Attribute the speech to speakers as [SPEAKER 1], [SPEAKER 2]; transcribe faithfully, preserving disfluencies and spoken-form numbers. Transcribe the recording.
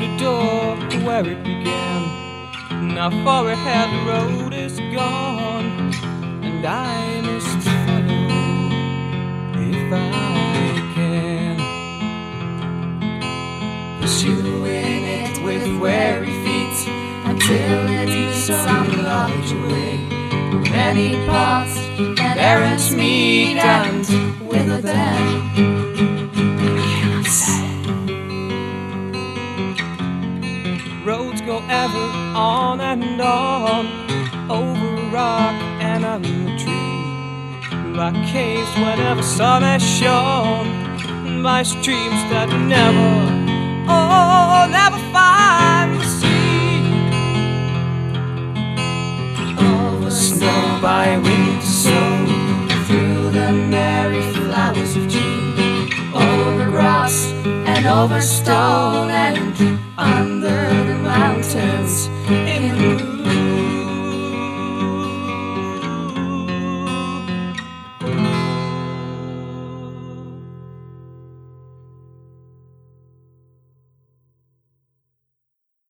[SPEAKER 1] the door where it began. Now far ahead the road is gone, and I must follow if I can.
[SPEAKER 2] Pursuing it with weary feet until it eats some large away. Many paths that errands meet, and whither then I cannot say.
[SPEAKER 1] Roads go ever on and on, over rock and on the tree, by caves where never sun has shone, by streams that never, oh, never find the sea.
[SPEAKER 2] Over snow, by wind sown, through the merry flowers of June, over grass and over stone, and under the mountains in the